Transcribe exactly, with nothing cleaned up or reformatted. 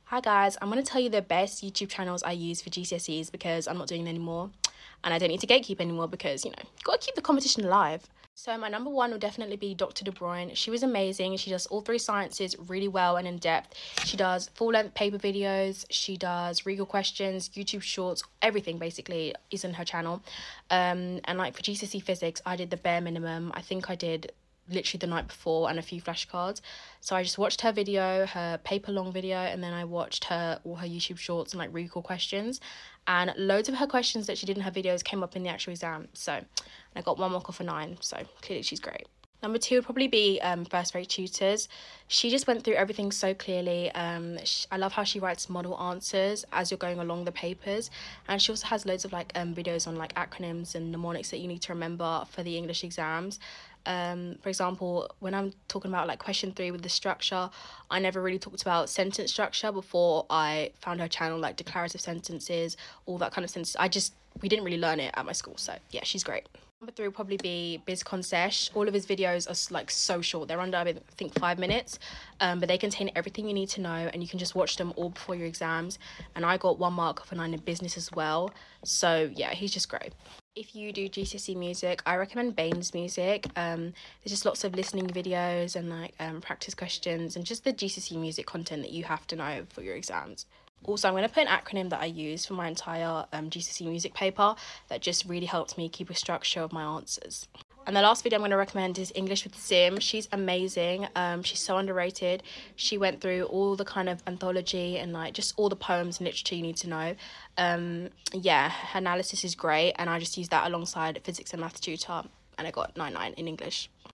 Hi guys, I'm going to tell you the best YouTube channels I use for G C S Es because I'm not doing them anymore and I don't need to gatekeep anymore because, you know, got to keep the competition alive. So my number one will definitely be Doctor De Bruyne. She was amazing. She does all three sciences really well and in depth. She does full-length paper videos. She does Regal questions, YouTube shorts, everything basically is in her channel. Um, and like for G C S E physics, I did the bare minimum. I think I did literally the night before and a few flashcards. So I just watched her video, her paper long video, and then I watched her all her YouTube shorts and like recall questions. And loads of her questions that she did in her videos came up in the actual exam. So I got one mark off a nine. So clearly she's great. Number two would probably be um, First Rate Tutors. She just went through everything so clearly. Um, she, I love how she writes model answers as you're going along the papers. And she also has loads of like um, videos on like acronyms and mnemonics that you need to remember for the English exams. Um, for example, when I'm talking about like question three with the structure, I never really talked about sentence structure before I found her channel, like declarative sentences, all that kind of sense. I just, we didn't really learn it at my school. So yeah, she's great. Number three will probably be Biz Concesh. All of his videos are like so short. They're under, I think, five minutes, um, but they contain everything you need to know, and you can just watch them all before your exams. And I got one mark for nine in business as well. So yeah, he's just great. If you do G C S E music, I recommend Baines Music. Um, there's just lots of listening videos and like um, practice questions and just the G C S E music content that you have to know for your exams. Also, I'm going to put an acronym that I use for my entire um, G C S E music paper that just really helped me keep a structure of my answers. And the last video I'm going to recommend is English with Sim. She's amazing. Um, she's so underrated. She went through all the kind of anthology and like just all the poems and literature you need to know. Um, yeah, her analysis is great, and I just used that alongside physics and math tutor, and I got nine nine in English.